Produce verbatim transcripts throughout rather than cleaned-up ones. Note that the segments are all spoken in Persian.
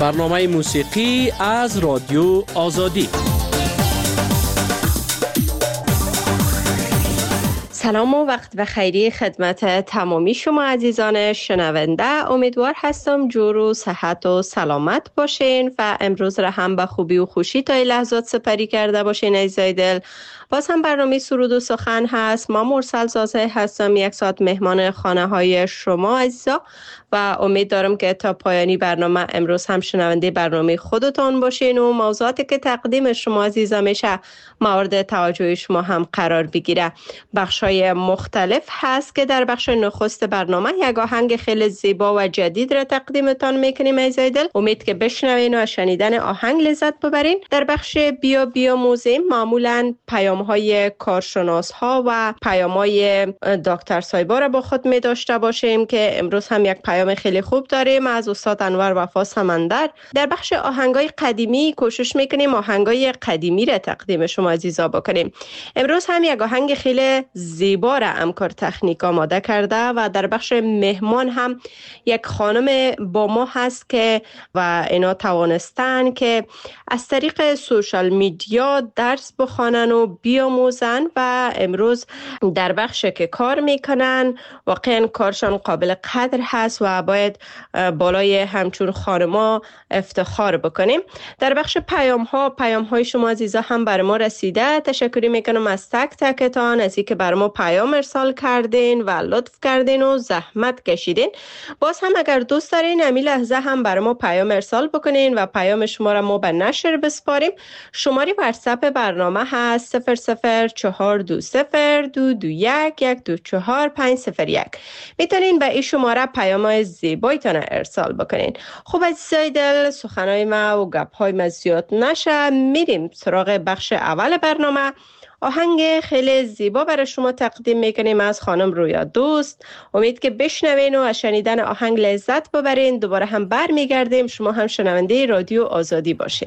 برنامه موسیقی از رادیو آزادی. سلام و وقت بخیری خدمت تمامی شما عزیزان شنونده. امیدوار هستم جور و صحت و سلامت باشین و امروز را هم به خوبی و خوشی تا این لحظات سپری کرده باشین عزیزای دل. باز هم برنامه سرود و سخن هست. ما مرسل زازه هستم، یک ساعت مهمان خانه های شما عزیزا و امید دارم که تا پایانی برنامه امروز هم شنونده برنامه خودتان باشین و موضوعاتی که تقدیم شما عزیزا میشه مورد توجه شما هم قرار بگیره. بخشای مختلف هست که در بخش نخست برنامه یک آهنگ خیلی زیبا و جدید را تقدیمتان میکنیم عزیزای دل. امید که بشنوین و از شنیدن آهنگ لذت ببرین. در بخش بیا بیا موزیم معمولا پیام های کارشناس ها و پیام های دکتر سایبا را با خود می داشته باشیم که امروز هم یک پیام خیلی خوب داریم از استاد انور وفا سمندر. در بخش آهنگای قدیمی کوشش میکنیم آهنگای قدیمی را تقدیم شما عزیزا بکنیم. امروز هم یک آهنگ خیلی زیبا را امکار تکنیک آماده کرده و در بخش مهمان هم یک خانم با ما هست که و اینا توانستن که از طریق سوشال میدیا درس بخوانن و بیاموزن و امروز در بخش که کار میکنن واقعا کارشان قابل قدر هست و باید بالای همچون خانما افتخار بکنیم. در بخش پیام ها پیام های شما عزیزا هم بر ما رسیده. تشکری میکنم از تک تکتان از اینکه بر ما پیام ارسال کردین و لطف کردین و زحمت کشیدین. باز هم اگر دوست دارین همین لحظه هم بر ما پیام ارسال بکنین و پیام شما را ما به نشر بسپاریم. شماره واتساپ برنامه هست صفر صفر چهار دو صفر دو دو یک یک دو چهار پنج صفر یک. میتونین به این شماره پیام زیبایتان ارسال بکنین. خب عزیزای دل، سخنای ما و گپ‌های ما زیاد نشه، میریم سراغ بخش اول برنامه. آهنگ خیلی زیبا برای شما تقدیم میکنیم از خانم رویا دوست. امید که بشنوین و از شنیدن آهنگ لذت ببرین. دوباره هم بر میگردیم، شما هم شنونده رادیو آزادی باشید.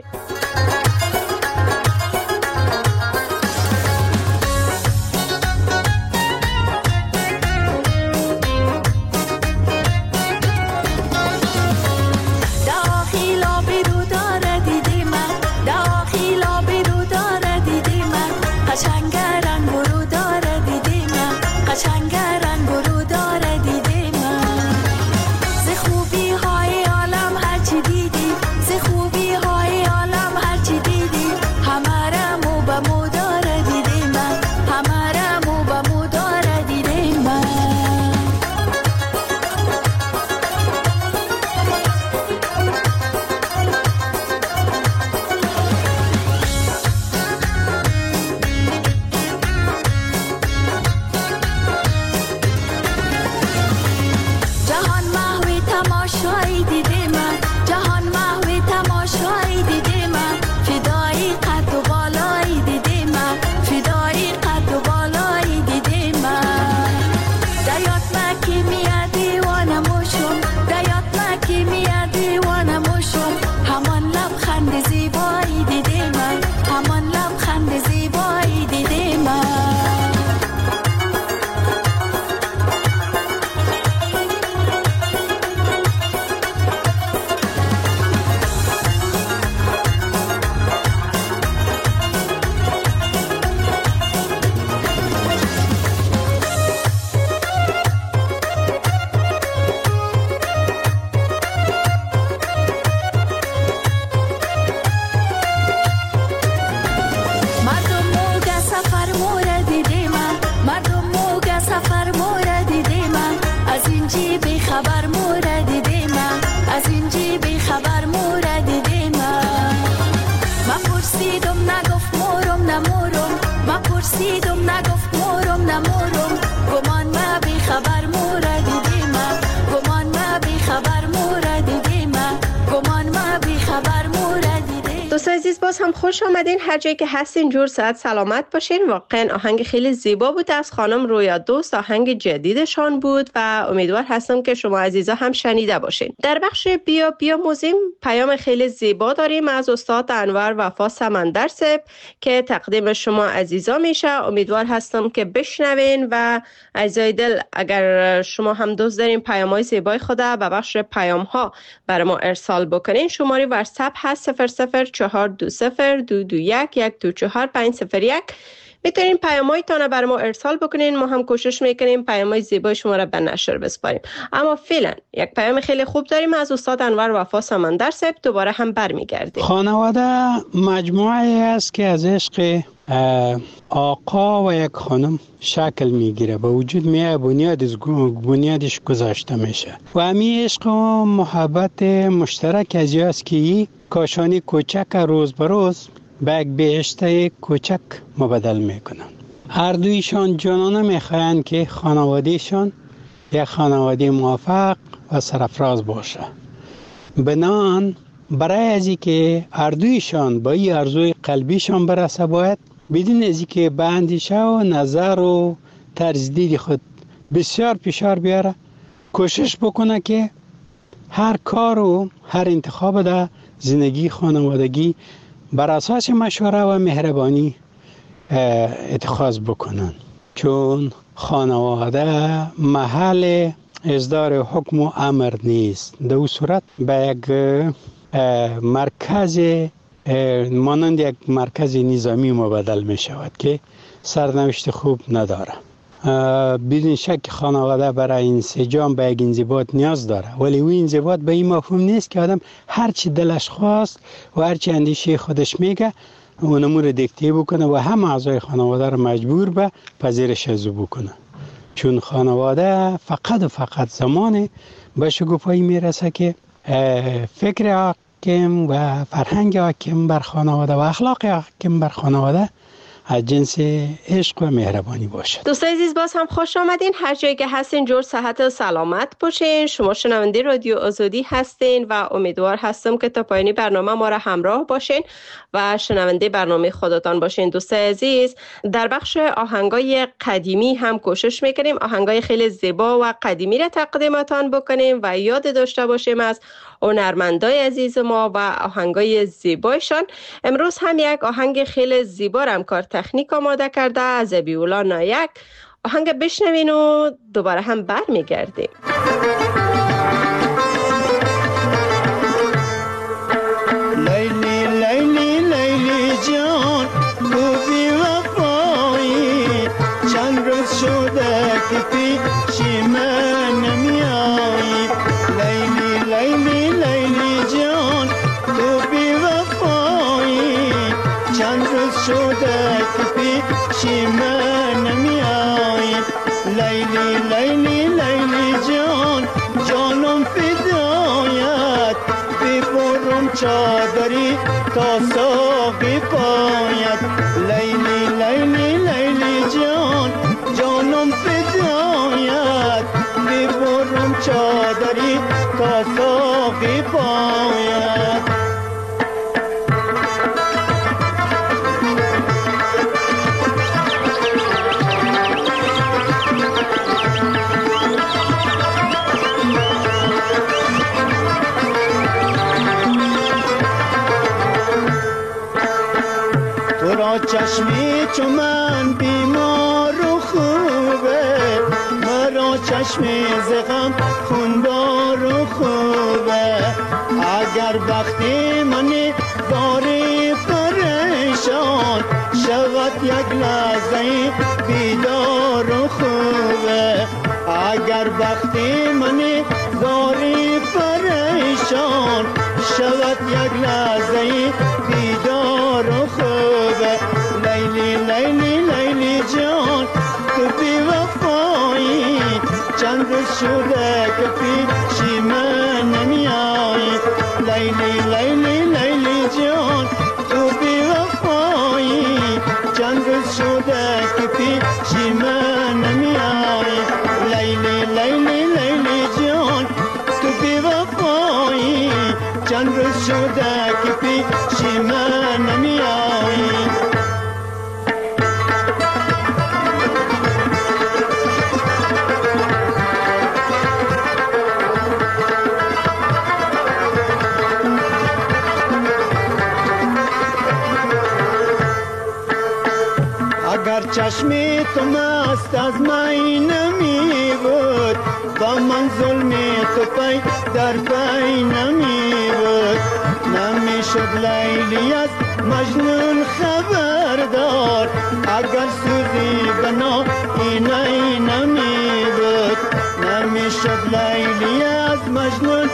خوبی های عالم هرچی دیدی باز هم خوش آمدین. هر جایی که هستین جور صحت سلامت باشین. واقعا آهنگ خیلی زیبا بود از خانم رویا دوست، آهنگ جدیدشان بود و امیدوار هستم که شما عزیزا هم شنیده باشین. در بخش بیا بیا موزیم پیام خیلی زیبا داریم از استاد انور وفا سمندرسب که تقدیم شما عزیزا میشه. امیدوار هستم که بشنوین و عزیزای دل اگر شما هم دوست دارین پیام‌های زیبای خود به بخش پیام‌ها برای ما ارسال بکنین، شماره واتساپ هست صفر صفر چهار دو صفر دو دو یک یک دو چهار پنج صفر یک. میتونین پیام‌هایتان برای ما ارسال بکنین، ما هم کوشش میکنیم پیام‌های زیبای شما را به نشر بسپاریم. اما فعلا یک پیام خیلی خوب داریم از استاد انور وفا سمندرسب، دوباره هم برمیگردیم. خانواده مجموعه است که از عشق آقا و یک خانم شکل میگیره، به وجود میاد، بنیادش بنیادش گذاشته میشه و همین عشق و محبت مشترک از است که این کاشانی کوچک روز به روز به یک بهشت کوچک مبدل میکنن. هر دویشان جانانه میخواین که خانوادهشان یک خانواده موفق و سرفراز باشه. بنان برای از اینکه هر دویشان با این آرزوی قلبیشان برسه باید بدون از اینکه به اندیشه و نظر و طرز دید خود بسیار فشار بیاره، کوشش بکنه که هر کار و هر انتخاب در زندگی خانوادگی بر اساس مشوره و مهربانی اتخاذ بکنن، چون خانواده محل اصدار حکم و امر نیست. در اون صورت به یک مرکز مانند یک مرکز نظامی مبدل می شود که سرنوشت خوب نداره. بدون شک خانواده برای انسجام به یک انضباط نیاز داره، ولی او انضباط به این مفهوم نیست که آدم هر چی دلش خواست و هر چی اندیشه خودش میگه اونمو رو دیکته بکنه و همه اعضای خانواده رو مجبور به پذیرش از او بکنه. چون خانواده فقط و فقط زمان به شکوفایی میرسه که فکر حاکم و فرهنگ حاکم بر خانواده و اخلاق حاکم بر خانواده از جنس عشق و مهربانی باشد. دوستای عزیز باز هم خوش آمدین. هر جایی که هستین جور صحت و سلامت باشین. شما شنونده رادیو آزادی هستین و امیدوار هستم که تا پایانی برنامه ما را همراه باشین و شنونده برنامه خودتان باشین. دوستای عزیز در بخش آهنگای قدیمی هم کوشش میکنیم آهنگای خیلی زیبا و قدیمی را تقدیمتان بکنیم و یاد داشته باشیم از هنرمندای عزیز ما و آهنگای زیبایشان. امروز هم یک آهنگ خیلی زیبا را کار تکنیک آماده کرده از ابیولا نایک. آهنگ بشنوین و دوباره هم بر میگردیم. لیلی لیلی لیلی جان تو بی وفایی، چند روز شده که پیشی من نمیایی. لیلی لیلی لیلی جان تو بی وفایی، چند روز شده که پیشی من نمیایی. لیلی لیلی لیلی جان جانم فدایت، ببرم چادری تا ساقی پایت. لیلی لیلی لیلی جان جانم فدایت، ببرم چادری تا ساقی پایت. چشمی چو من بیمار و خوبه، مرا چشمی زغم خونبار و خوبه. اگر وقتی منی داری پریشان، شود یک لحظه بیدار و خوبه. اگر وقتی منی داری پریشان، شود یک لحظه بیدار و خوبه. لیلی لیلی لیلی جان تو بی وفایی، چند روز شده که پیشی من نمیایی. لیلی لیلی لیلی جان تو بی وفایی، چند روز شده که پیشی من نمیایی. لیلی لیلی لیلی جان تو بی وفایی، چند روز شده که پیشی من نمیایی. اگر چشمی تو مست از می نمی بود با من ظلمی تو پی در پی نمی بود نمی شد لیلی از مجنون خبردار اگر سوزی بنا اینه نمی بود نمی شد لیلی از مجنون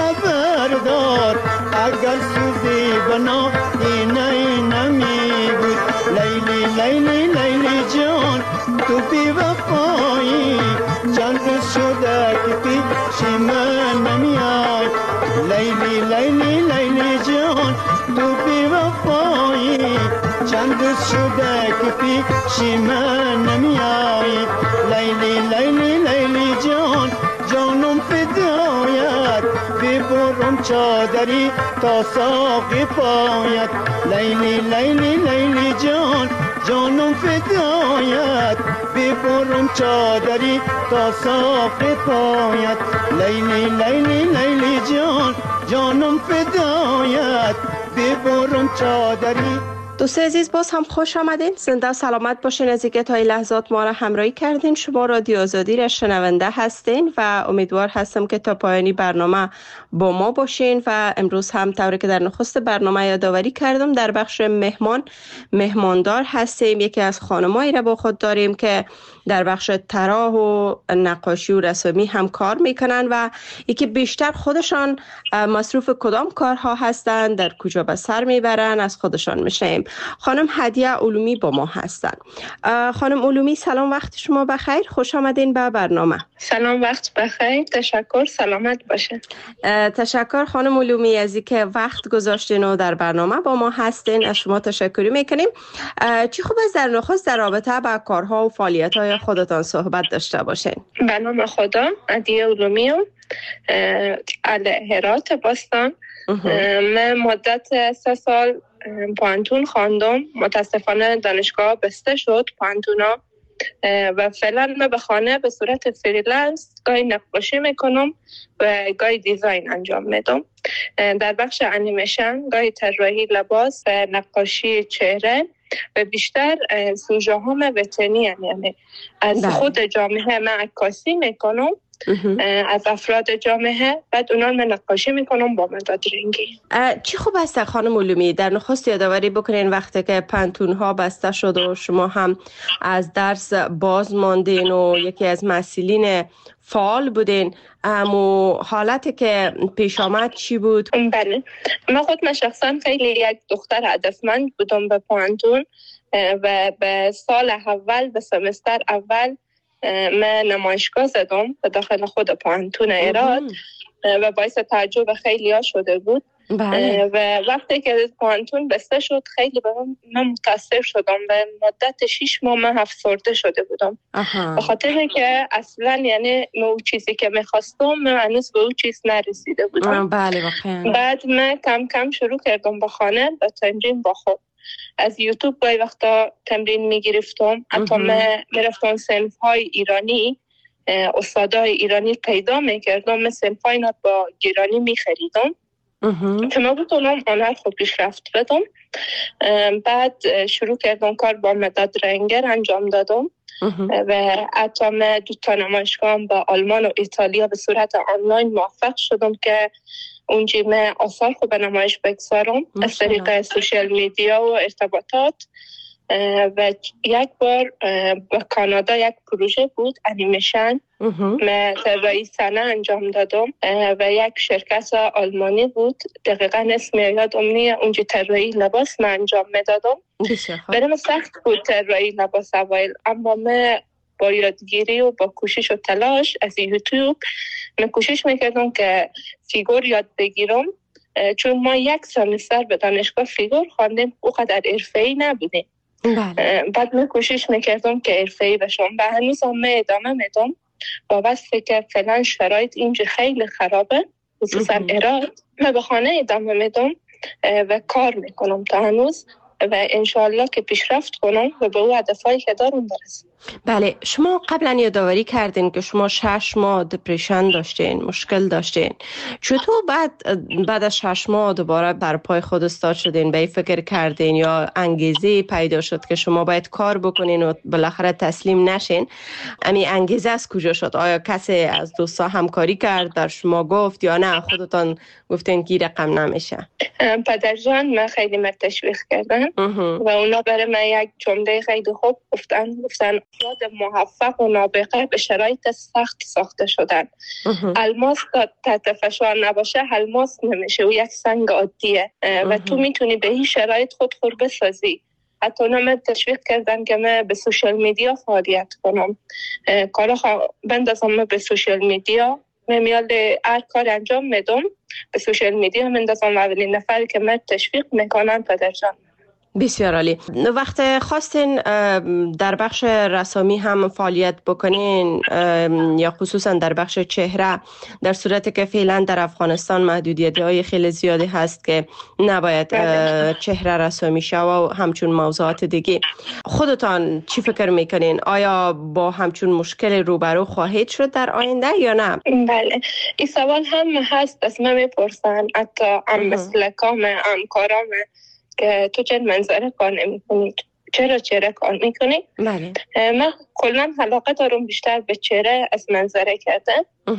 خبردار اگر سوزی بنا اینه نمی بود لیلی لیلی لیلی جان تو بی وفایی چند روز شده که پیش من نمیای لیلی لیلی لیلی جان تو بی وفایی چند روز شده که پیش من نمیای لیلی لیلی لیلی جان جانم فدایت ببرم چادری تا ساقی پایت لیلی لیلی لیلی جان جانم فدایت ببرم چادری تا ساقی پایت لیلی لیلی لیلی جان جانم فدایت ببرم چادری. دوست عزیز باز هم خوش آمدین، زنده سلامت باشین. از اینکه تا این لحظات ما را همراهی کردین. شما رادیو آزادی را شنونده هستین و امیدوار هستم که تا پایانی برنامه با ما باشین. و امروز هم طوری که در نخست برنامه یادآوری کردم در بخش مهمان مهماندار هستیم. یکی از خانمایی را با خود داریم که در بخش طراح و نقاشی و رسمی هم کار میکنن و یکی بیشتر خودشان مصروف کدام کارها هستند، در کجا به سر میبرن، از خودشان میشنیم. خانم هدیه علومی با ما هستند. خانم علومی سلام، وقت شما بخیر، خوش آمدین به برنامه. سلام، وقت بخیر، تشکر، سلامت باشه. تشکر خانم علومی از اینکه وقت گذاشتین و در برنامه با ما هستین، از شما تشکری میکنیم. چی خوب است در نخست در رابطه با کارها و فعالیت‌های خودتان صحبت داشته باشین. به نام خدا، هدیه علومی ام اهل هرات باستان. من مدت سه سال پانتون خواندم، متاسفانه دانشگاه بسته شد پانتونا و فعلا من به خانه به صورت فریلنس گاهی نقاشی میکنم و گاهی دیزاین انجام میدم. در بخش انیمیشن گاهی طراحی لباس و نقاشی چهره و بیشتر سوژه ها وطنی، یعنی از ده. خود جامعه من عکاسی میکنم، از افراد جامعه، بعد اونا من نقاشی میکنم با مداد رنگی. چی خوب است خانم علومی در نخست یادآوری بکنین وقتی که پانتون ها بسته شد و شما هم از درس باز ماندین و یکی از مسئولین فعال بودین، اما حالتی که پیش آمد چی بود؟ بله، من خود من شخصا خیلی یک دختر هدفمند بودم به پانتون و به سال اول، به سمستر اول من نمایشگاه زدم به داخل خود پانتون ایراد و باعث تعجب خیلی ها شده بود. بله. و وقتی که پانتون بسته شد خیلی به من متاثر شدم و مدت شیش ماه من افسرده شده بودم. به خاطر که اصلا یعنی اون چیزی که میخواستم من هنوز به اون چیز نرسیده بودم. بله واقعا. بعد من کم کم شروع کردم با خانه و تمرین با خود. از یوتیوب گاهی وقتا تمرین میگرفتم، حتی من میرفتم صنف های ایرانی، استادای ایرانی پیدا میکردم، من صنف های اینا با گیرانی میخریدم که ما بتونم هنر خود پیشرفت بدم. بعد شروع کردم کار با مداد رنگر انجام دادم و حتی من دو تا نمایشگاه با آلمان و ایتالیا به صورت آنلاین موفق شدم که اونجا من آثار خود به نمایش بگذارم از طریق سوشال میدیا و ارتباطات. و یک بار با کانادا یک پروژه بود انیمیشن، من طراحی صحنه انجام دادم و یک شرکت آلمانی بود، دقیقا اسم یادم نیست، اونجا طراحی لباس من انجام میدادم. برام سخت بود طراحی لباس اوایل، اما من با یادگیری و با کوشش و تلاش از یوتیوب من کوشش میکردم که فیگور یاد بگیرم، چون ما یک سمستر به دانشگاه فیگور خواندیم، اوقدر حرفه‌ای نبودیم. بله. بعد من کوشش میکردم که حرفه‌ای بشم و هنوز هم ادامه میدم با واسه که فعلا شرایط اینجا خیلی خرابه، خصوصا ایران. من به خانه ادامه میدم و کار میکنم تا هنوز و انشالله که پیشرفت کنم و به او هدفهایی که دارم برسم. بله، شما قبلا یادآوری کردین که شما شش ماه دپرشن داشتین، مشکل داشتین. چطور بعد بعد از شش ماه دوباره بر پای خود استاد شدین؟ به این فکر کردین یا انگیزه پیدا شد که شما باید کار بکنین و بالاخره تسلیم نشین؟ امی انگیزه از کجا شد؟ آیا کسی از دوستا همکاری کرد، در شما گفت، یا نه خودتان گفتین که رقم نمیشه؟ پدرجان من خیلی من تشویق کردن و اونا برای من یک جمله خیلی خوب گفتن گفتن افراد موفق و نابغه به شرایط سخت ساخته شدن. الماس تحت فشار نباشه الماس نمیشه، و یک سنگ عادیه و تو میتونی به این شرایط خود خور بسازی. حتی اونا من تشویق کردن که من به سوشال میدیا فعالیت کنم، کارا بندازم به سوشال میدیا. من میال هر کار انجام میدم به سوشال میدیا مندازم. اولین نفری که من تشویق میکنن پدرجان. بسیار عالی. وقت خواستین در بخش رسامی هم فعالیت بکنین یا خصوصا در بخش چهره، در صورتی که فعلا در افغانستان محدودیت‌های خیلی زیادی هست که نباید چهره رسامی شود و همچون موضوعات دیگه، خودتان چی فکر میکنین؟ آیا با همچون مشکل روبرو خواهید شد در آینده یا نه؟ بله، این سوال هم هست، از من میپرسن حتی هم مسلکام همکارام که تو چه منظره کار نمی کنید، چرا چهره کار میکنی؟ بله. من کلا علاقه دارم بیشتر به چهره از منظره کردن.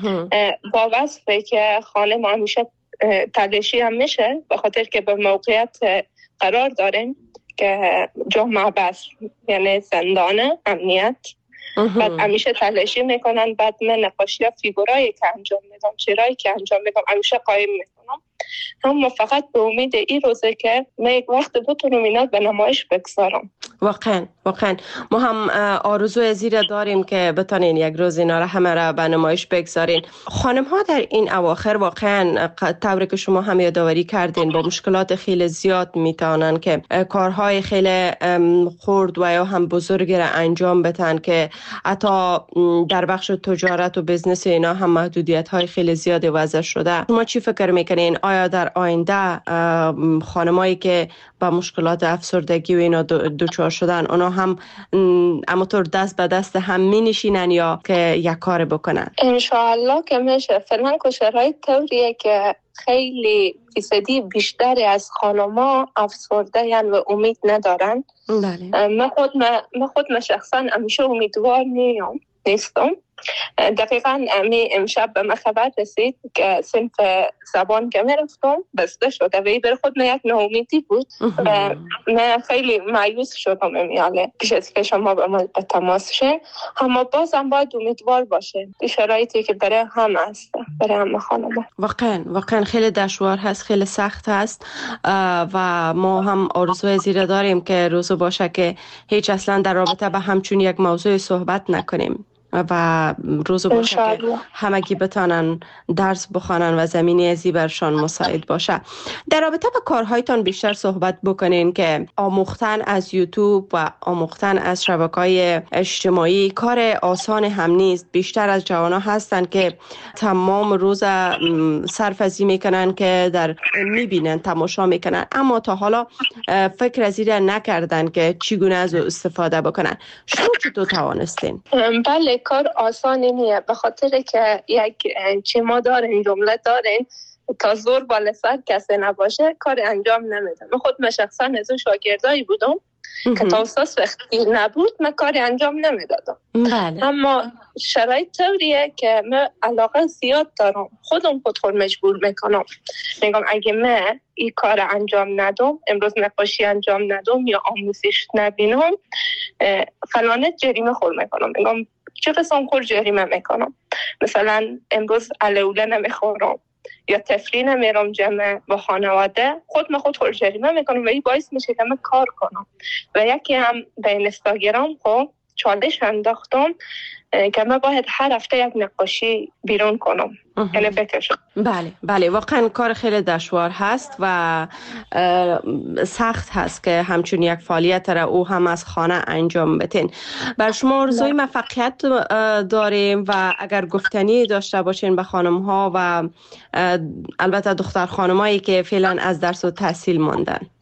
با وصفه که خانه ما همیشه تلاشی هم میشه، به خاطر که به موقعیت قرار داریم که جمعه بس یعنی زندانه امنیت. بعد همیشه تلاشی میکنن. بعد من نقاشی ها فیگورایی که انجام میدم، چهرهایی که انجام میدم همیشه قایم میکنم. هم فقط به امید این روزه که من یک وقت بتونم اینا به نمایش بگذارم. واقعا واقعا ما هم آرزوی زیر داریم که بتونین یک روز اینا را همه را به نمایش بگذارین. خانم ها در این اواخر واقعا طوری که شما هم یادآوری کردین با مشکلات خیلی زیاد میتونن که کارهای خیلی خرد و یا هم بزرگ را انجام بدن که حتی در بخش تجارت و بزنس اینا هم محدودیت های خیلی زیادی وضع شده. شما چی فکر میکنین؟ آیا در آینده خانمایی که با مشکلات افسردگی و اینا دچار شدن اونا هم همونطور دست به دست هم می نشینن یا که یک کار بکنن؟ انشاءالله که میشه. فعلا که شرایط طوریه که خیلی فیصدی بیشتری از خانما افسرده یعنی و امید ندارن. بله. من خود من خود من شخصا همیشه امیدوار نیام نیستم. دقیقاً امی امشب به من خبر رسید که صنف زبان که میرفتم بسته شده و ای بر خود من یک ناامیدی بود و من خیلی مایوس شدم. امیاله پیش از که شما به من به تماس شین، اما بازم باید امیدوار باشین. این شرایطی که برای هم هست، برای هم خانم واقعا واقعا خیلی دشوار هست، خیلی سخت هست و ما هم آرزوی زیره داریم که روزو باشه که هیچ اصلا در رابطه به همچون یک موضوع صحبت نکنیم و روزو باشه که همگی بتانن درس بخوانن و زمینی ازی برشان مساعد باشه. در رابطه با کارهایتان بیشتر صحبت بکنین که آموختن از یوتیوب و آموختن از شبکه‌های اجتماعی کار آسان هم نیست. بیشتر از جوانا هستن که تمام روز صرف ازی میکنن که در میبینن، تماشا میکنن، اما تا حالا فکر از این نکردن که چگونه از استفاده بکنن. شما چطور توانستین؟ بله، کار آسانی نیه، به خاطر که یک چی ما دارین جمله دارین تا زور بالا سر کسی نباشه کار انجام نمیدم. من خود من شخصا از اون شاگردایی بودم که تا استاد وقتی نبود من کاری انجام نمیدادم. اما شرایط طوریه که من علاقه زیاد دارم، خودم خود خود مجبور میکنم. میگم اگه من این کار انجام ندم، امروز نقاشی انجام ندم یا آموزش نبینم، فلانه جریمه خور میکنم. میگم چه قسم خور جریمه میکنم؟ مثلا امروز علیوله نمیخورم یا تفریح نمیرم جمع با خانواده، خود من خود خور جریمه میکنم و این باعث میشه که من کار کنم. و یکی هم به اینستاگرام خب چالش انداختم که من باید هر هفته یک نقاشی بیرون کنم، یعنی بکشم. بله بله، واقعا کار خیلی دشوار هست و سخت هست که همچون یک فعالیت را او هم از خانه انجام بتین. بر شما آرزوی موفقیت داریم و اگر گفتنی داشته باشین به خانم ها و البته دختر خانمایی که فعلا از درس و تحصیل ماندن.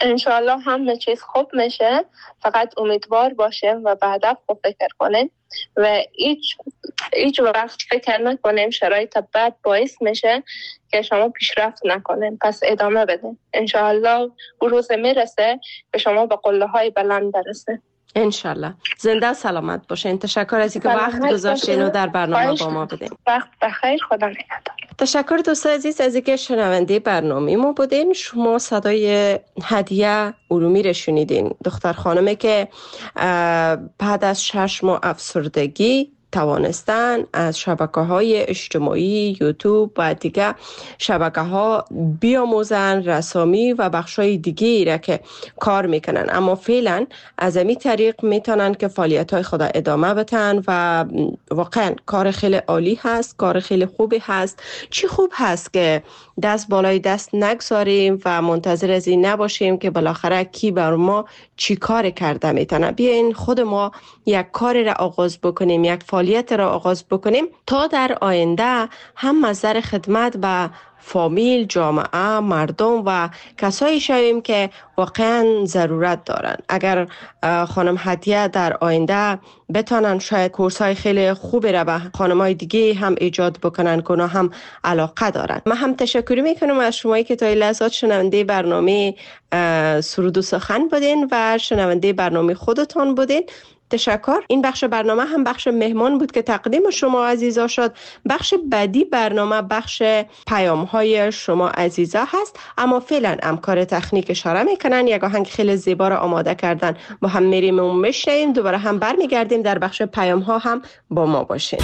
انشالله همه چیز خوب میشه، فقط امیدوار باشیم و به هدف خوب فکر کنیم و هیچ هیچ وقت فکر نکنیم شرایط بد باعث میشه که شما پیشرفت نکنیم. پس ادامه بدیم، انشالله اون روز میرسه که شما به قله های بلند برسه. انشالله. زنده سلامت باشین. تشکر از اینکه وقت گذاشتین و در برنامه با ما بودین. وقت بخیر، خدا نگهدار. تشکر دوستان عزیز از اینکه شنونده برنامه ما بودین. شما صدای هدیه ارومی رو شنیدین، دختر خانمی که بعد از شش ماه افسردگی توانستن از شبکه‌های اجتماعی، یوتیوب و دیگه شبکه‌ها بیاموزن رسامی و بخشای دیگه را که کار میکنن، اما فعلا از این طریق میتونن که فعالیت‌های خود ادامه بدن و واقعا کار خیلی عالی هست، کار خیلی خوبی هست. چی خوب هست که دست بالای دست نگذاریم و منتظر از این نباشیم که بالاخره کی بر ما چی کار کرده میتونه. بیاین خود ما یک کار را آغاز بکنیم، یک فعالیت را آغاز بکنیم تا در آینده هم نظر خدمت به فامیل، جامعه، مردم و کسایی شویم که واقعا ضرورت دارن. اگر خانم هدیه در آینده بتانن شاید کورس های خیلی خوبی را به خانم های دیگه هم ایجاد بکنن که اونا هم علاقه دارن. من هم تشکر میکنم از شمایی که تا این لحظات شنونده برنامه سرود و سخن بودین و شنونده برنامه خودتان بودین. تشکر. این بخش برنامه هم بخش مهمان بود که تقدیم شما عزیزا شد. بخش بعدی برنامه بخش پیام های شما عزیزا هست، اما فعلا همکار تکنیک اشاره میکنن یک آهنگ خیلی زیبا را آماده کردن. با هم میریم و میشنیم، دوباره هم برمیگردیم در بخش پیام ها. هم با ما باشین.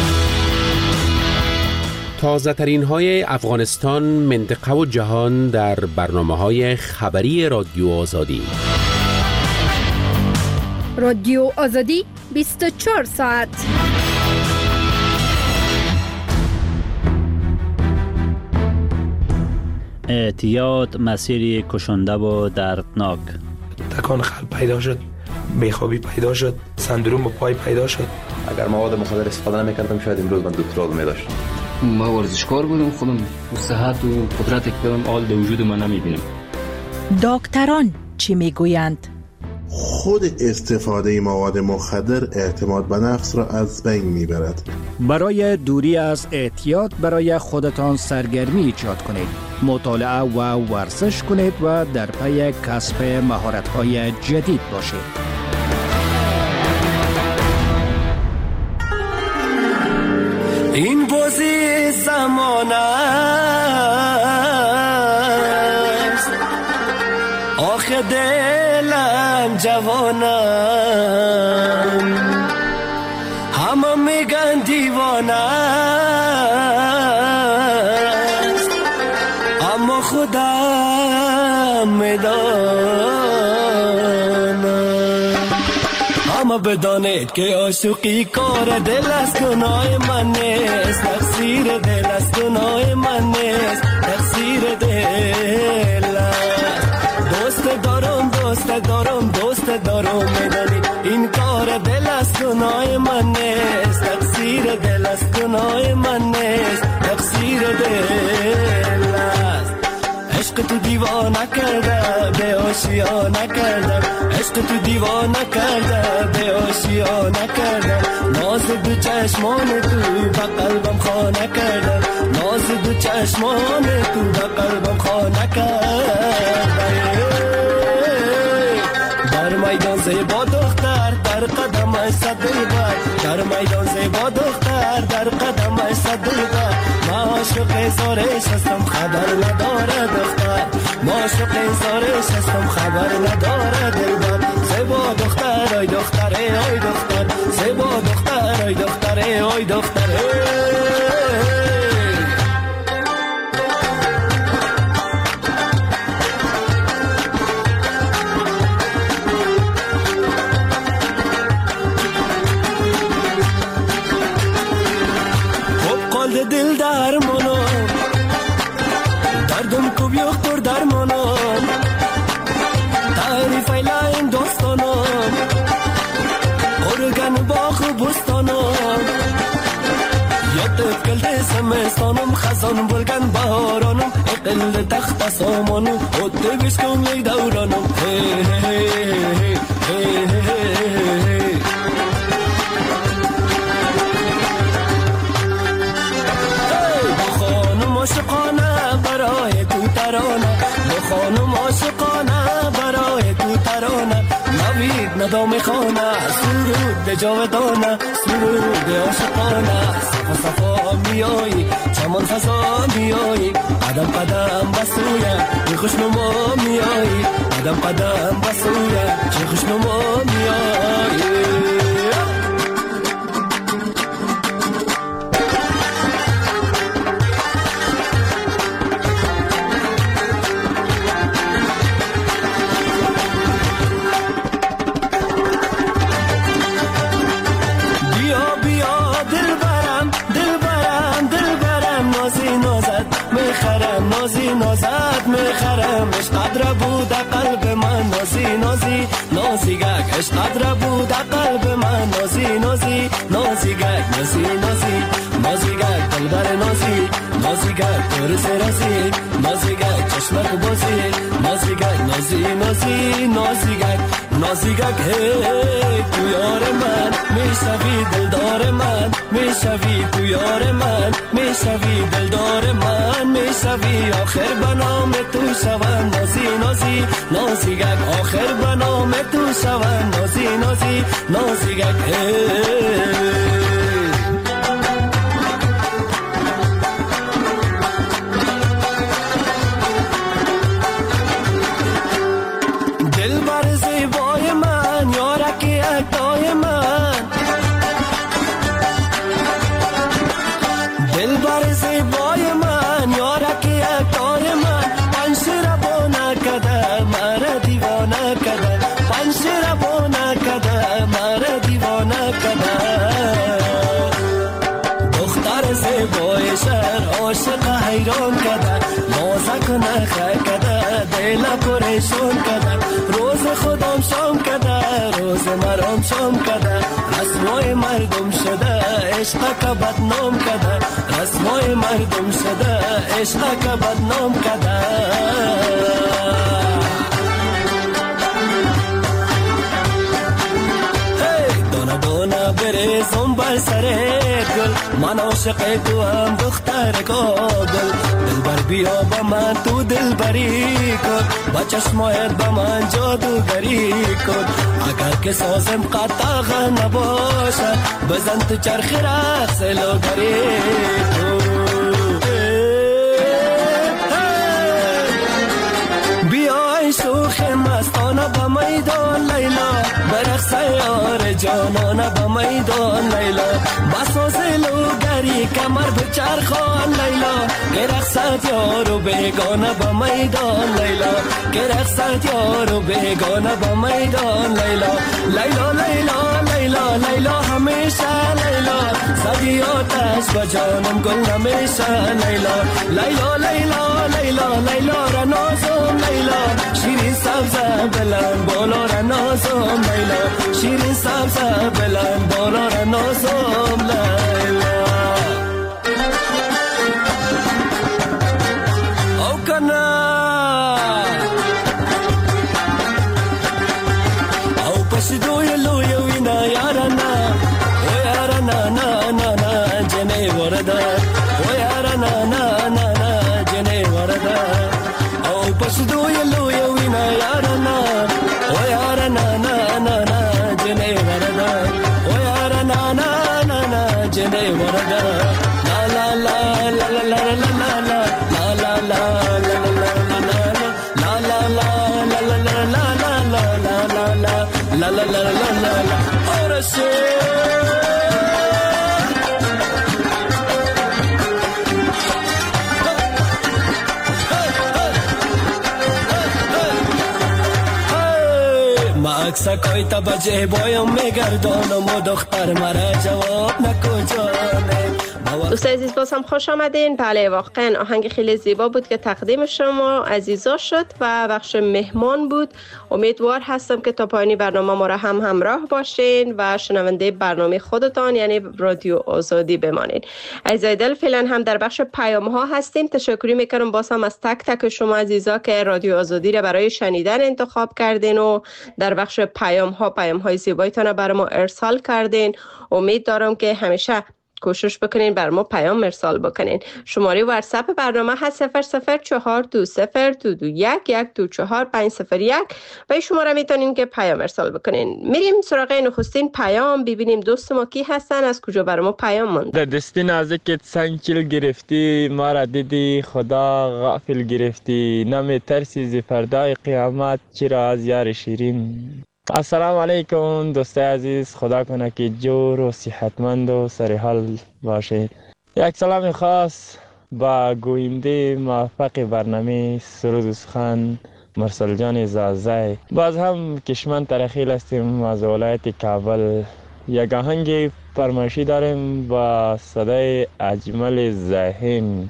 تازه ترین های افغانستان، منطقه و جهان در برنامه های خبری رادیو آزادی. رادیو آزادی بیست و چهار ساعت. اعتیاد مسیری کشنده و دردناک. تکان قلب پیدا شد، بیخوابی پیدا شد، سندروم پای پیدا شد. اگر مواد مخدر استفاده نمی‌کردم شاید امروز من دکترا رو می‌داشتم. ما ورزشکار بودم، خودم و صحت و قدرت که دارم آل در وجود من نمی‌بینم. دکتران چی میگویند؟ خود استفاده مواد مخدر اعتماد به نفس را از بین میبرد. برای دوری از اعتیاد برای خودتان سرگرمی ایجاد کنید، مطالعه و ورزش کنید و در پی کسب مهارت‌های جدید باشید. این بازی زمان است، آخه دلم جوانم، همه میگن دیوانه است، اما خودم میدانم. اما بدانید که عاشقی کار دل است، گناه من نیست، تقصیر دل است، گناه من نیست، تقصیر دل است. دوست دارم دوست دارم دوست دارم، میدانی این کار دل است، گناه من نیست، تقصیر دل است، گناه من نیست، تقصیر دل است. عشق تو دیوانه کرده، به آشیانه کرده، عشق تو دیوانه کرده، به آشیانه کرده. ناز دو چشمان تو به قلبم خانه کرده، ناز دو چشمان تو به قلبم خانه کرده. در میدان زیبا دختر در قدمش صد دلبر، در میدان زیبا دختر در قدمش صد دلبر. ما عاشق زارش هستم خبر نداره دختر، ما عاشق زارش هستم خبر نداره دلبر. زیبا دختر ای دختر ای دختر، زیبا دختر ای دختر ای دختر. دل درمانم، دردم کو بیاختر درمانم، تعریف ایلایم دوستانم، ارگن باخ بستانم. یاد کلده سمستانم، خزان بلگن بهارانم، اقل تخت سامانو خود بگش کم لی دورانو هی هی هی هی هی با خانم عاشقانه برای تو ترانه با خانم عاشقانه برای تو ترانه نوید ندام خانه سرود به جاودانه سرود عاشقانه صفا صفا میایی چمان فضا میایی قدم قدم بسویم چه خوشنما میایی قدم قدم بسویم چه خوشنما میایی نازی نازد میخرم عشق بود قلب من نازی نازی نازی گگ عشق بود قلب من نازی نازی نازی گگ نازی نازی نازی گگ دلبر نازی نازی گگ ترس رازی نازی گگ چشمک بازی نازی گگ نازی نازی نازی گگ نازی گگ هی تو یار من میشوی دلدار من میشوی تو یار من میشوی دلدار من میشوی آخر بنام تو شوم نازی نازی نازی گگ آخر بنام تو شوم نازی نازی نازی گگ دل بر زیبای من یارکی اکتای من دل بر زیبای من یارکی اکتای من پنشیر بانه کده مرا دیوانه کده پنشیر بانه کده مرا دیوانه کده دختر زیبای شهر عاشق حیران کده نازک نخه کده دل پریشان کده روز خودم شام کده روز مرام شام کده رسمای مردم شده عشق که بدنام کده رسمای مردم شده عشق که بدنام کده دانه دانه بریزم بر سر گل من عاشق تو هم دختر کابل دلبر بیا با من تو دلبری کن با چشمایت با من جادوگری کن اگر که سازم قطعه نباشد بزن تو چرخی رقص لوگری بیای شوخ مستانه با میدان لیلا برقص یار جانانه با میدان لیلا بساز لوگری کمر بچرخان لیلا که رقصت یارو بیگانه با میدان لیلا که رقصت یارو بیگانه با میدان لیلا لیلا لیلا لیلا لیلا همیشه لیلا زدی آتش با جانم گل نمیشه لیلا لیلا لیلا لیلا لیلا را نازم لیلا شیرین سبزه بلند بالا را نازم لیلا شیرین سبزه بلند بالا را نازم لیلا او کنا او پس دوی لوی وینا یارنا و یارنا نا نا نا جنی وردا و یارنا نا نا نا جنی وردا او پس دوی لوی وینا یارنا و یارنا نا نا نا جنی وردا و یارنا نا نا نا جنی وردا لا لا لا لا لا لا لا لا لا La la la la la la. Ahora sí. ماکسا کوئی تا بجے بویم میگردانم و دختر مرا جواب نکو جانه دوست عزیز باز هم خوش آمدین. بله واقعا آهنگ خیلی زیبا بود که تقدیم شما عزیزا شد و بخش مهمان بود. امیدوار هستم که تا پایانی برنامه ما را هم همراه باشین و شنونده برنامه خودتان یعنی رادیو آزادی بمانین. عزیزای دل فعلا هم در بخش پیام ها هستیم. تشکری میکنم باز هم از تک تک شما عزیزا که رادیو آزادی را برای شنیدن انتخاب کردین و در بخش پیام ها پیام های زیبایتان را برای ما ارسال کردین. امید دارم که همیشه کوشش بکنین بر ما پیام ارسال بکنین. شماره واتساپ برنامه هست صفر صفر چهار دو صفر دو دو یک یک دو چهار پنج صفر یک و این شماره میتونین که پیام ارسال بکنین. میریم سراغ نخستین پیام ببینیم دوست ما کی هستن، از کجا بر ما پیام مونده. در دستی نازکت سنگچل گرفتی، ما را دیدی خدا غافل گرفتی، نمی ترسی زی فردای قیامت چرا از یار شیرین. السلام علیکم دوستای عزیز، خدا کنه که جور و صحتمند و سر حال باشید. یک سلام خاص با گوینده موفق برنامه سرود و سخن مرسل جان زازای. باز هم کشمن ترخیل هستیم از ولایت کابل. یک آهنگ فرمایشی داریم با صدای اجمل ذهین.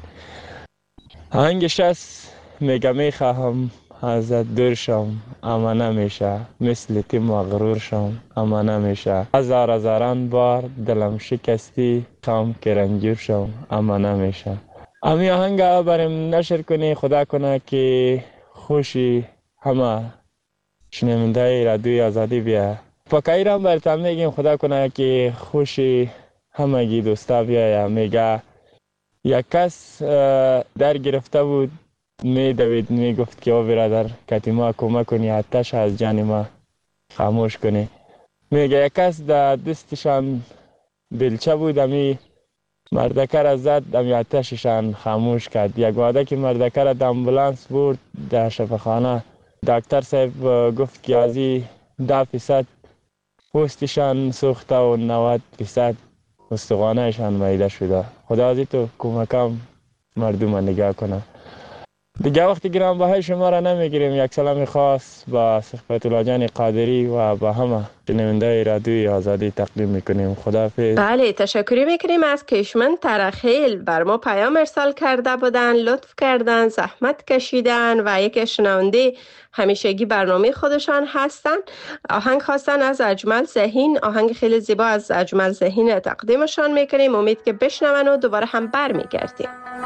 آهنگش است میگه میخواهم ازت دور شم اما نمیشه، مثل تی مغرور شم اما نمیشه، هزار هزاران بار دلم شکستی خام که رنجور شم اما نمیشه. امی آهنگا بریم نشر کنی، خدا کنه که خوشی همه شنونده رادیوی آزادی بیا. پاکایی را برتم میگیم خدا کنه که خوشی همه گی دوستا بیایا. میگه یک کس در گرفته بود، می دوید می گفت که او برادر کتی ما کمک کنی آتش از جان ما خاموش کنی. میگه یک کس در دستشان بلچه بود، امی مردکر از زد امی آتششان خاموش کرد. یک واده که مردکر در امبولانس برد در شفاخانه، دکتر صاحب گفت که ازی ده فیصد پوستشان سوخته و نود فیصد استخوانهشان میده شده. خدا ازی تو کمکم مردم نگاه کنه. دیگه وقتی گرام بهای شما را نمیگیریم. یک سلام خاص با صحبت الله جان قادری و با همه شنونده رادیوی آزادی تقدیم میکنیم. خداحافظ. بله تشکری میکنیم از کشمن ترخیل، بر ما پیام ارسال کرده بودن، لطف کردن، زحمت کشیدن و یک شنونده همیشگی برنامه خودشان هستن. آهنگ خواستن از اجمل ذهین، آهنگ خیلی زیبا از اجمل ذهین تقدیمشان میکنیم. امید که بشنون و دوباره هم برمیگردیم.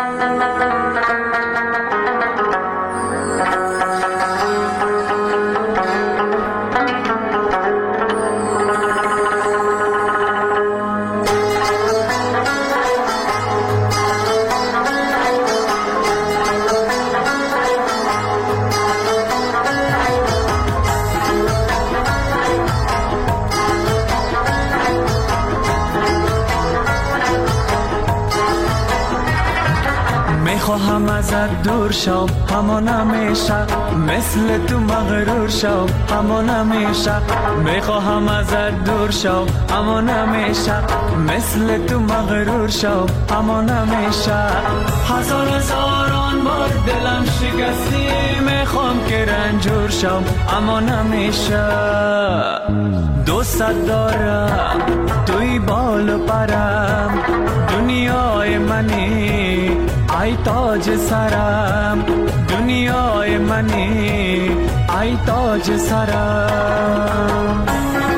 خواهم ازت دور شم اما نمیشه، مثل تو مغرور شم اما نمیشه. میخواهم ازت دور شم اما نمیشه، مثل تو مغرور شم اما نمیشه. هزار هزاران بار دلم شکستی، میخوام که رنجور شم اما نمیشه. دوست دارم توی بال و پرم، دنیای منی ای تاج سرم، دنیای منی ای تاج سرم.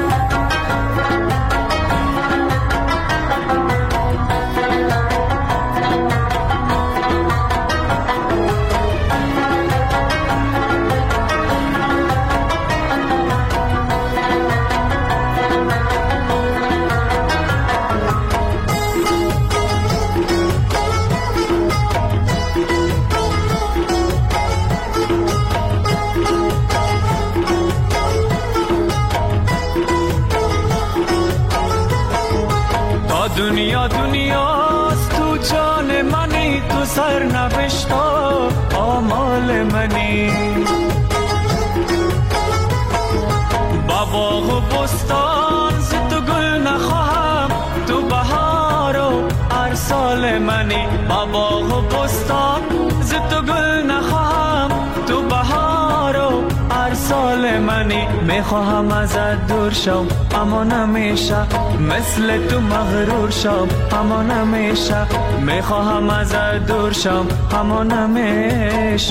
دنیا دنیاست تو جان منی، تو سر نوشتا آمال منی. با باغ و بستان ز تو گل نخواهم، تو بهار و هر سال منی. با باغ و بستان ز تو گل نخواهم، تو بهار و هر سال منی. میخواهم ازت دور شم اما نمیشه، مثل تو مغرور شم اما نمیشه، میخواهم ازت دور شم اما نمیشه.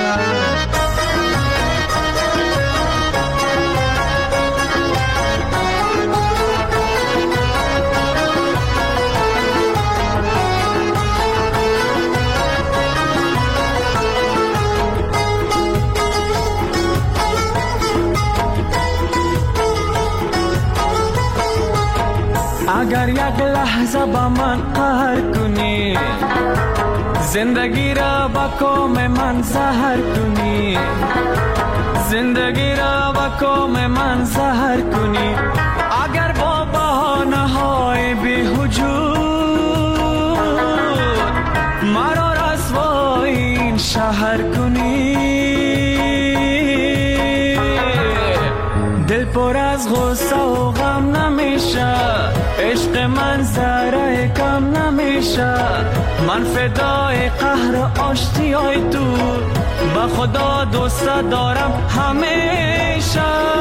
اگر یک لحظه با من قهر کنی، زندگی را با کام من زهر کنی، زندگی را با کام من زهر کنی، اگر با بهانه های بی‌وجود مرا رسوای این شهر کنی، دل پر از غصه و غم نمیشه، عشق من ذره کم نمیشه، من فدای قهر آشتیای تو، با خدا دوست دارم همیشه.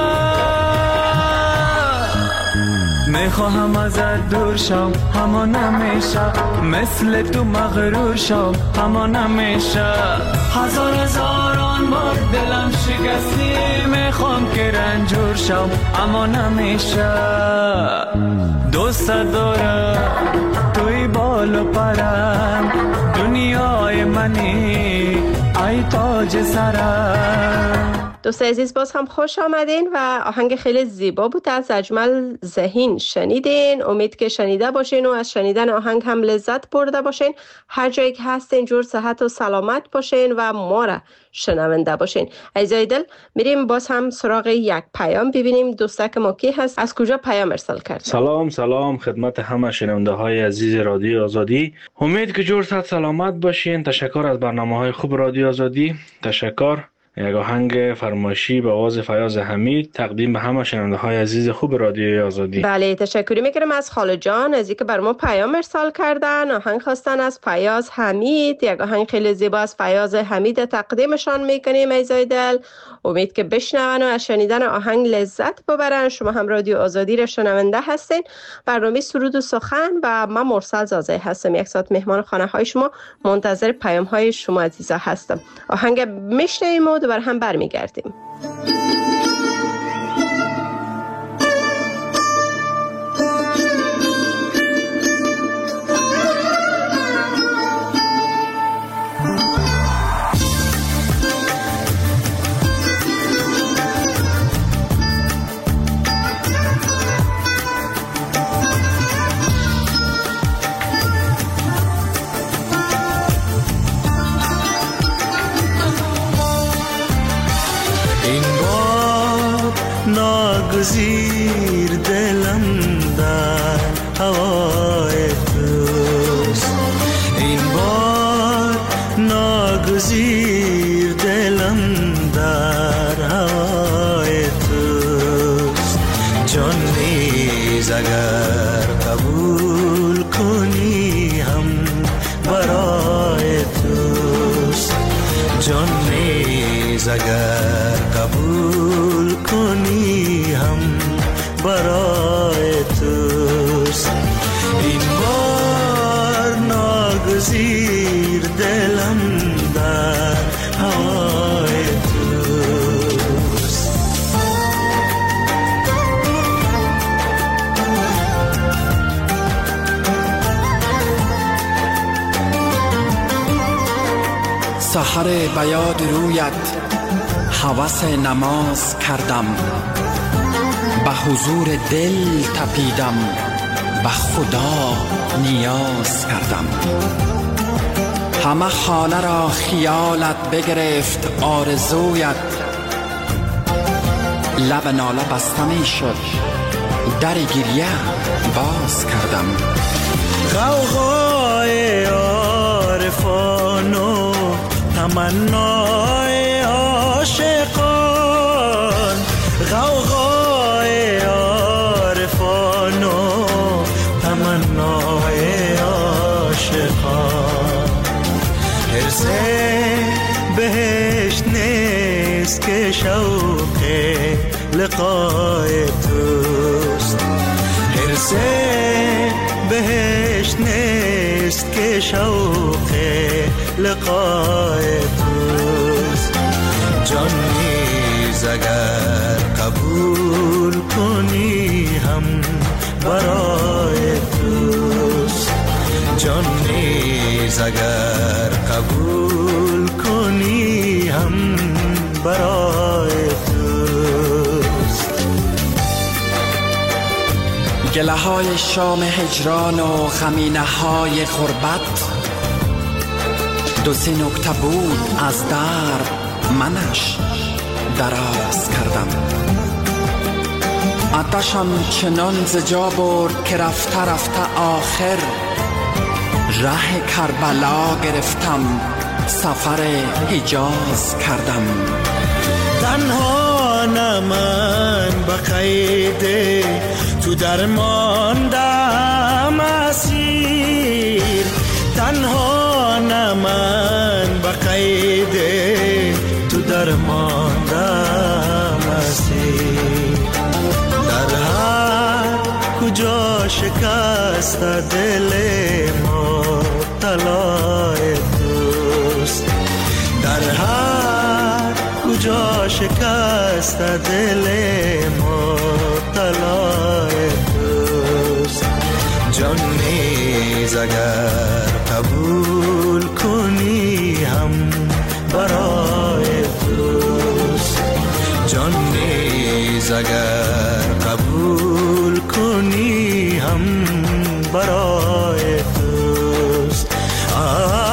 میخواهم ازت دور شم اما نمیشه، مثل تو مغرور شم اما نمیشه، هزار هزاران بار دلم شکستی، میخوام که رنجور شم اما نمیشه. دوست دارم توی بال و پرم، دنیای منی ای تاج سرم. دوست عزیز باز هم خوش آمدین و آهنگ خیلی زیبا بود از اجمل ذهین شنیدین. امید که شنیده باشین و از شنیدن آهنگ هم لذت برده باشین. هر جایی که هستین جور صحت و سلامت باشین و ما را شنونده باشین. عزیزای دل میریم باز هم سراغ یک پیام ببینیم دوستک ما کی هست، از کجا پیام ارسال کرد. سلام سلام خدمت همه شنونده های عزیز رادیو آزادی، امید که جور صحت سلامت باشین. تشکر از برنامه های خوب رادیو آزادی. تشکر. یک آهنگ فرمایشی به آواز فیاض حمید تقدیم به همه شنونده های عزیز خوب رادیوی آزادی. بله تشکری میکنم از خاله جان از اینکه بر ما پیام ارسال کردن. آهنگ خواستن از فیاض حمید، یک آهنگ خیلی زیبا از فیاض حمید تقدیمشان میکنیم. ایزای دل امید که بشنون و از شنیدن آهنگ لذت ببرن. شما هم رادیو آزادی را شنونده هستین. برنامه سرود و سخن و من مرسل زازه هستم. یک ساعت مهمان خانه های شما، منتظر پیام های شما عزیزا هستم. آهنگ میشنویم و دوباره هم برمیگردیم. ناگزیر دلم در هوای توست، این بار ناگزیر دلم در هوای توست. جان نیز اگر قبول کنی هم برای توست، جان نیز اگر قبول کنی هم برای توست. این بار ناگزیر دلم در هوای توست. سحر بیاد رویت هوس نماز کردم، به حضور دل تپیدم، به خدا نیاز کردم. همه خانه را خیالت بگرفت آرزویت، لب ناله بسته می شد، در گریه باز کردم. غوغای عارفان و تمنای عاشقان، غوغای عارفان و تمنای عاشقان. حرص بهشت نیست که شوق لقای توست. حرس بهشت نیست که شوق لقای توست. جان نیز اگر قبول کنی هم برای توست. جان نیز اگر قبول کنی هم برای توست. گله های شام هجران و خمینه های غربت دو سه نکته بود از در منش دراز کردم. آتشم چنان زجا برد که رفته رفته آخر ره کربلا گرفتم، سفر حجاز کردم. تنها نه من به قید تو درماندم اسیر. تنها نه من به قید تو درماندم اسیر. در هر کجا شکست دل مبتلای توست. در هر کجا شکست دل مبتلای توست. جان نیز اگر قبول کنی هم برای توست. جان نیز اگر قبول کنی هم برای توست. آه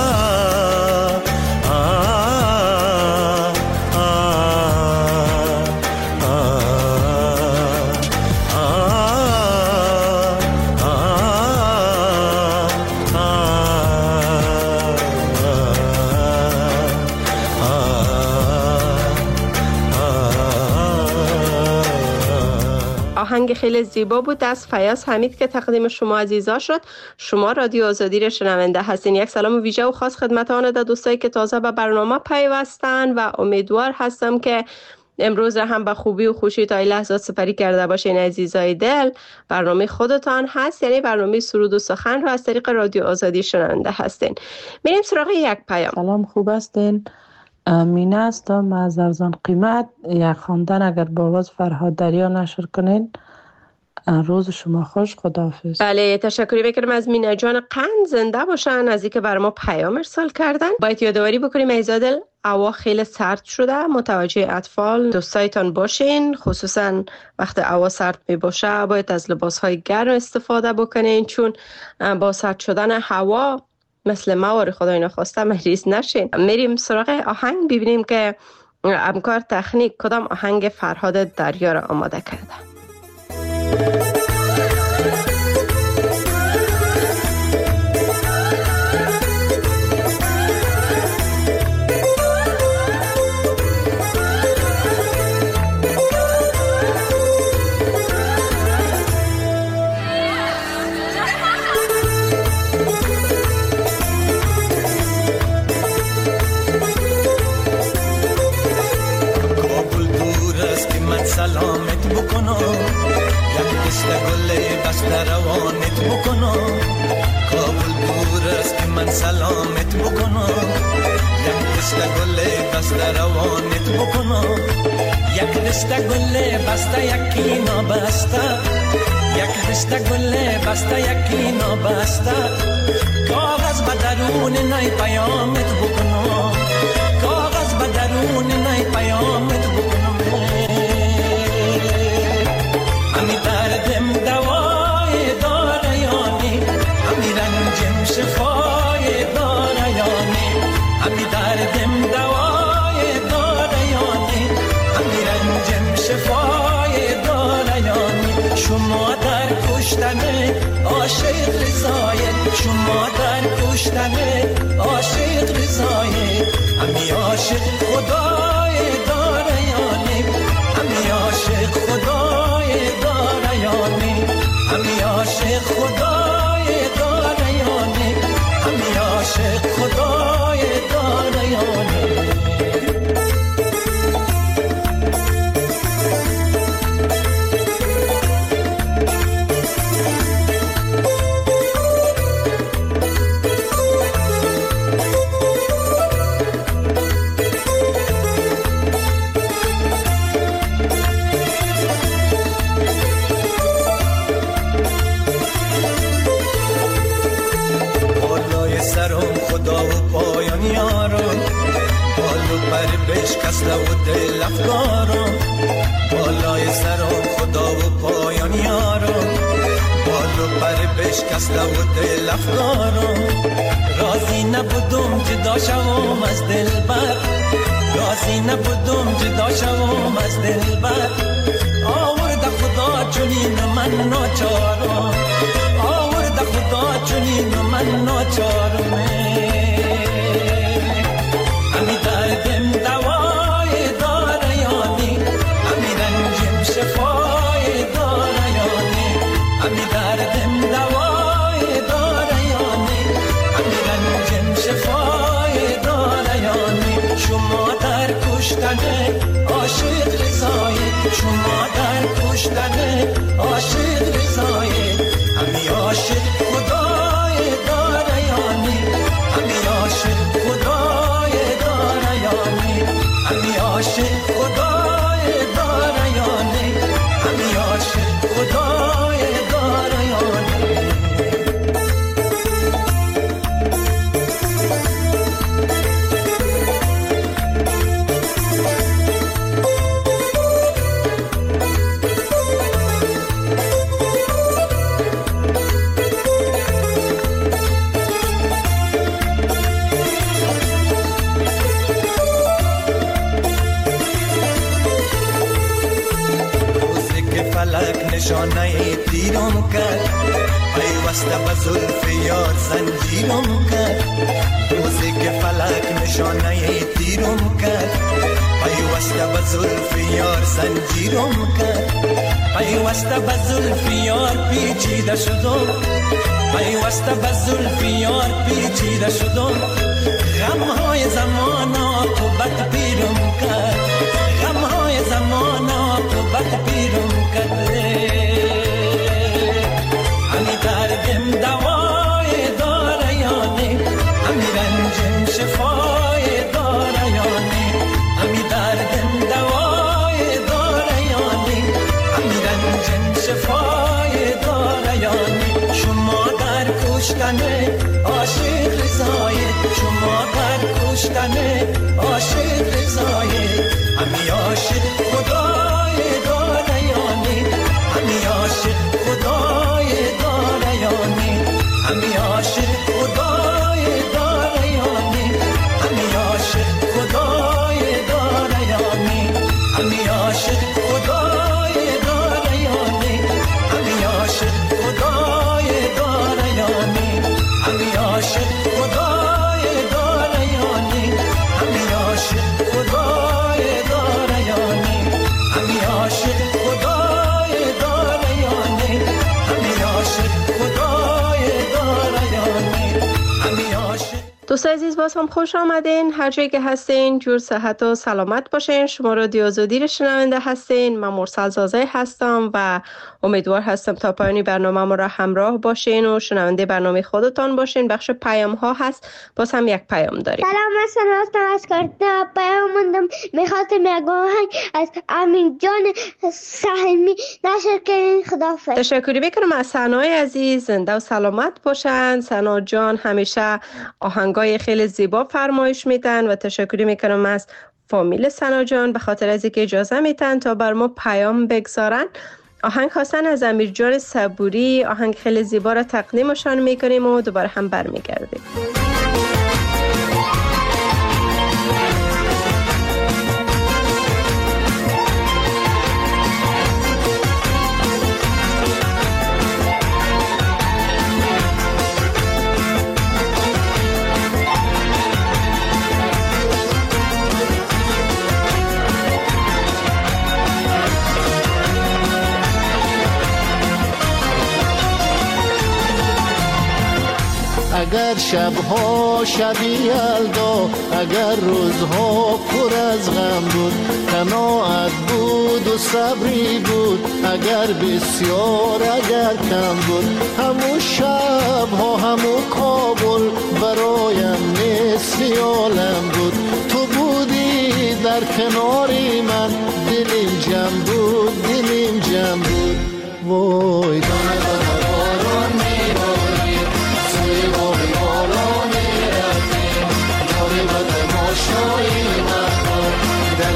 آهنگ خیلی زیبا بود از فیاض حمید که تقدیم شما عزیزا شد. شما رادیو آزادی را شنونده هستین. یک سلام ویژه و خاص خدمت آن ده دوستایی که تازه به برنامه پیوستن و امیدوار هستم که امروز هم به خوبی و خوشی تا این لحظات سپری کرده باشین. عزیزای دل، برنامه خودتان هست، یعنی برنامه سرود و سخن را از طریق رادیو آزادی شنونده هستین. میریم سراغ یک پیام. سلام، خوب هستین؟ مینه هستم از ارزان قیمت. یک خواندن اگر با آواز فرهاد دریا نشر کنین. روز شما خوش، خداحافظ. بله، تشکری میکنم از مینه جان. قند زنده باشن از اینکه برای ما پیام ارسال کردن. باید یادآوری بکنیم ایزادل هوا خیلی سرد شده، متوجه اطفال دوستایتان باشین، خصوصا وقتی هوا سرد می باشه باید از لباس های گرم استفاده بکنین، چون با سرد شدن هوا مثل مواری خدای نخواسته مریض نشین. میریم سراغ آهنگ ببینیم که همکار تکنیک کدام آهنگ فرهاد دریا را آماده کرده. سلامت بکنم، یک دست گل بسته روانت بکنم. کابل دور است که من سلامت بکنم، یک دست گل بسته روانت بکنم. یک دست گل بسته یکی نابسته، یک دست گل بسته یکی نابسته. کاغذ به درون نای پیامت بکنم، کاغذ به درون نای پیامت بکنم. همی دردم دوای داره یانی، همی رنجم شفای داره یانی. همی دردم دوای داره یانی، همی رنجم شفای داره یانی. شما در کشتن عاشق رضایت، شما در کشتن عاشق رضایت. همی عاشق خدای داره یانی، همی عاشق خدای داره یانی. همی عاشق خدای داره یانی، همی عاشق خدای داره یانی. بشکسته و دل افکارم، بالای سرم خدا و پایان یارم، بال و پر بشکسته و دل افکارم. راضی نبودم جدا شوم از دلبر، راضی نبودم جدا شوم از دلبر. آورد خدا چنین من ناچارم، آورد خدا چنین من ناچارم. همی دردم دوای داره یانی، همی رنجم شفای داره یانی، همی دردم دوای داره یانی، همی رنجم شفای داره یانی. شما در کشتن عاشق رضایه، شما در کشتن عاشق رضایه. همی عاشق خدای داره یانی، همی عاشق خدای داره یانی، همی عاشق خدای داره یانی، همی عاشق خدای داره یانی. نشانه تیرم کرد، پیوسته به زلف یار زنجیرم کرد. روزی که فلک نشانه تیرم کرد، پیوسته به زلف یار زنجیرم کرد. پیوسته به زلف یار پیچیده شدم، پیوسته به زلف یار پیچیده شدم. غمهای زمان عاقبت پیرم کرد، غمهای زمان عاقبت پیرم کرد. همی دردم دوای داره یانی، همی رنجم شفای داره یانی، همی دردم دوای داره یانی، همی رنجم شفای داره یانی. شما در کشتن عاشق رضایه، شما در کشتن عاشق رضایه. همی عاشق خدای داره یانی، همی عاشق خدای داره یانی، همی عاشق خدای داره یانی، همی عاشق خدای داره یانی، همی عاشق خدای داره یانی، همی عاشق خدای داره یانی، همی عاشق خدای داره یانی، همی عاشق خدای داره یانی، همی عاشق خدای داره یانی، همی عاشق خدای داره یانی، همی عاشق. دوست عزیز باز هم خوش آمدین. هر جایی که هستین جور صحت و سلامت باشین. شما رادیو آزادی رو شنونده هستین. من مرسل زازه هستم و امیدوار هستم تا پایانی برنامه ما را همراه باشین و شنونده برنامه خودتان باشین. بخش پیام ها هست. باز هم یک پیام داریم. سلام، من سناستم از کارتنا پیام موندم. میخواستم یک آهنگ از امین جان سهمی نشر کنین. خداحافظ. تشکری میکنم از سنای عزیز. زنده و سلامت باشن. سنا جان همیشه آهنگای خیلی زیبا فرمایش میدن و تشکری میکنم از فامیل سنا جان به خاطر از اینکه اجازه میتن تا بر ما پیام بگذارن. آهنگ خواستن از امیر جان صبوری. آهنگ خیلی زیبا را تقدیمشان میکنیم و دوباره هم برمیگردیم. اگر شبها شبی یلدا، اگر روزها پر از غم بود، قناعت بود و صبری بود، اگر بسیار اگر کم بود، همون شبها همون کابل برایم نصف عالم بود. تو بودی در کناری من، دلیم جمع بود دلیم جمع بود. وای دانه دانه باران میباری، سوی باقی بالا میرفتیم، یاری بده ماشایی مخور،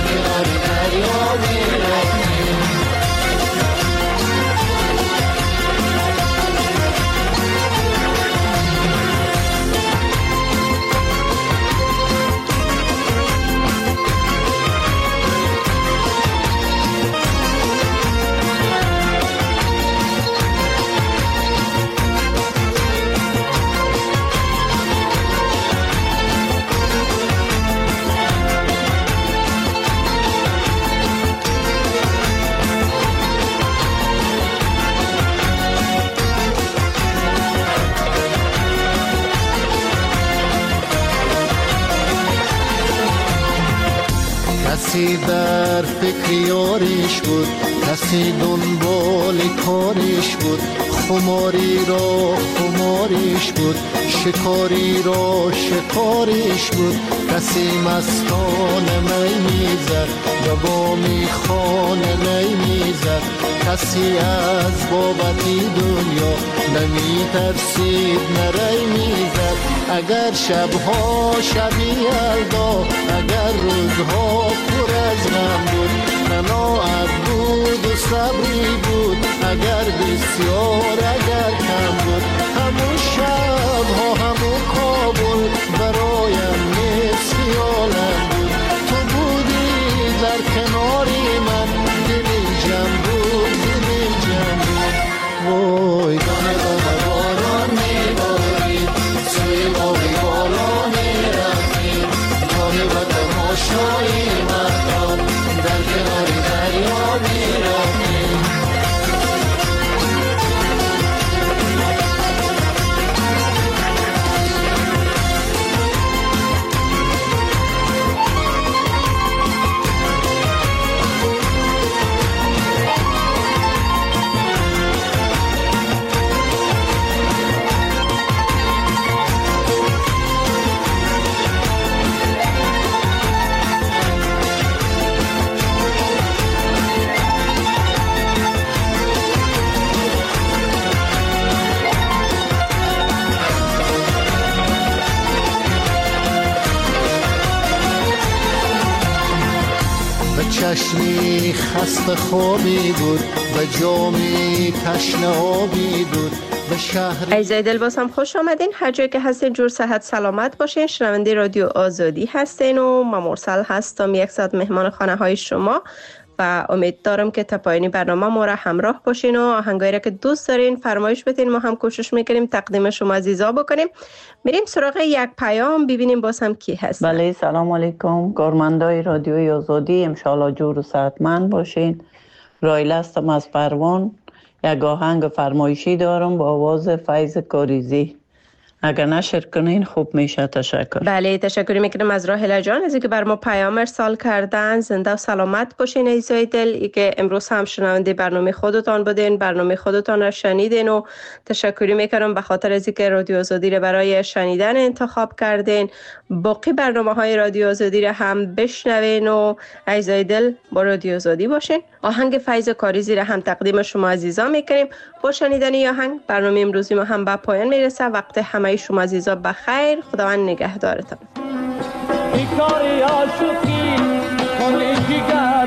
کسی در فکر یاریش بود، کسی دنبال کاریش بود، خماری را خماریش بود، شکاری را شکاریش بود. کسی مستان می میزد یا با میخانه نی میزد، کسی از بابتی دنیا نمی ترسید نری میزد. اگر شبها شبی یلدا، اگر روزها پر از غم بود، قناعت بود و صبری بود، اگر بسیار اگر کم بود. همون شبها همون کابل برایم نیست خیالم بود. تو بودی در کناری من، دلی جمع بود دلی جمع بود. وای دانه دانه باران میبارید، سوی باقی بالا میرفتیم، جای و تماشایی مردان در کناری دریا میرفتیم. چشمی خسته خوابی بود و جامی تشنه آبی بود و شهری. عزیزای دل باز هم خوش آمدین. هر جایی که هستین جور صحت سلامت باشین. شنونده رادیو آزادی هستین و من مرسل هستم، یک ساعت مهمان خانه های شما و امید دارم که تا پایانی برنامه ما را همراه باشین و آهنگایی را که دوست دارین فرمایش بدین، ما هم کوشش میکنیم تقدیم شما عزیزا بکنیم. میریم سراغ یک پیام ببینیم باز هم کی هست. بله سلام علیکم کارمندای رادیوی آزادی، انشالله جور و صحتمند باشین. رایل هستم از پروان. یک آهنگ فرمایشی دارم با آواز فیض کاریزی، اگر نشر کنین خوب میشه. تشکر. بله تشکر میکنم از راهله جان از اینکه بر ما پیام ارسال کردن. زنده و سلامت باشین عزیزای دل. ای که امروز هم شنونده برنامه خودتان بودین، برنامه خودتان را شنیدین و تشکر میکنم به خاطر از اینکه رادیو آزادی را برای شنیدن انتخاب کردین. باقی برنامه های رادیو آزادی را هم بشنوین و عزیزای دل با رادیو آزادی باشین. آهنگ فیض کاریزی را هم تقدیم شما عزیزا میکنیم. با شنیدن این آهنگ برنامه امروزی ما هم به پایان میرسه. وقت همه شما عزیزا بخیر. خداوند نگهدارتان. بیکاری عاشقی کنی جگر،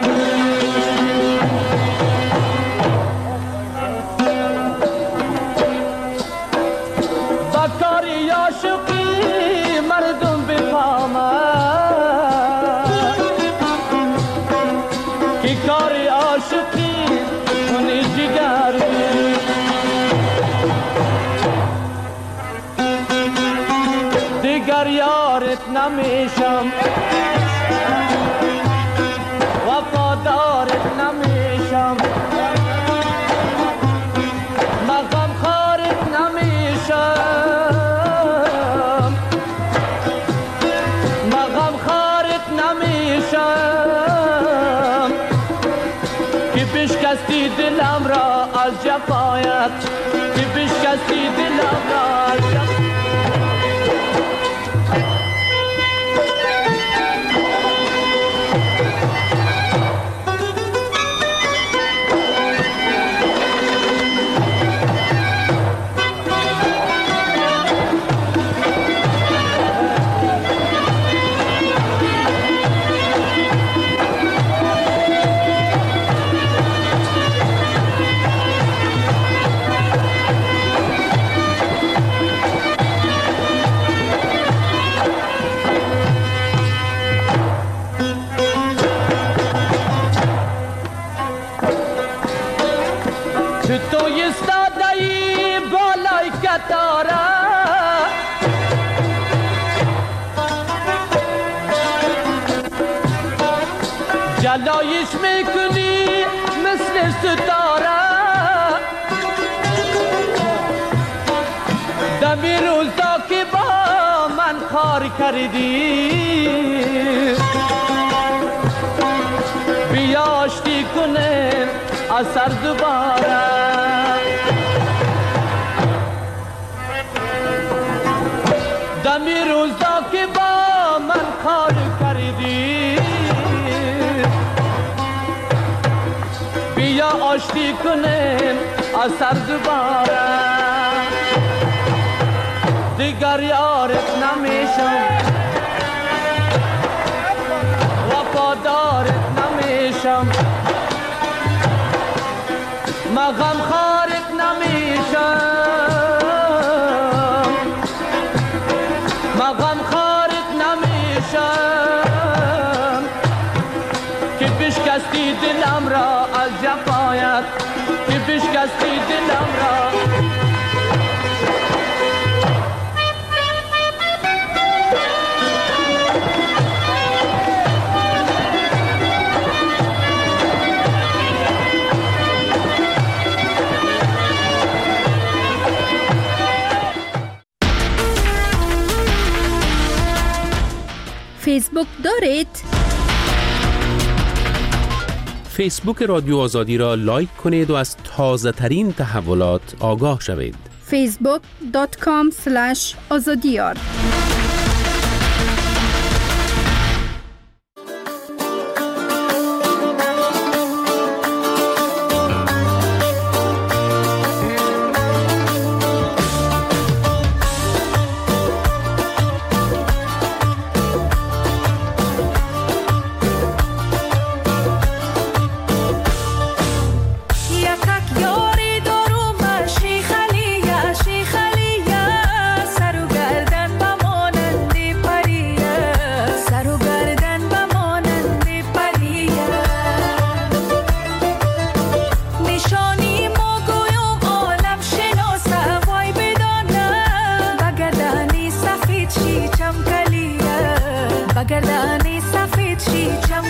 بیکاری عاشقی مردم بفهمن، بیکاری عاشقی کنی جگر، دیگر یارت نمیشم، وفادارت نمیشم، مغم خارت نمیشم، مغم خارت نمیشم، که بشکستی دلم را از جفایت، که بشکستی دلم را از جفایت. جلایش میکنی مثل ستاره، دمی روزا که با من کار کردی، از سر دوباره دمی روزا که با من کار کردی بیا آشتی کنیم از سر دوباره دیگر یارت نمیشم وفادارت نمیشم ما غم خارت نمیشم ما غم خارت نمیشم که بشکستی دلم را از جفایت که بشکستی دلم را فیسبوک دارید؟ فیسبوک رادیو آزادی را لایک کنید و از تازه ترین تحولات آگاه شوید. فیسبوک دات کام اسلش آزادیار. بگردانی سفید شی چم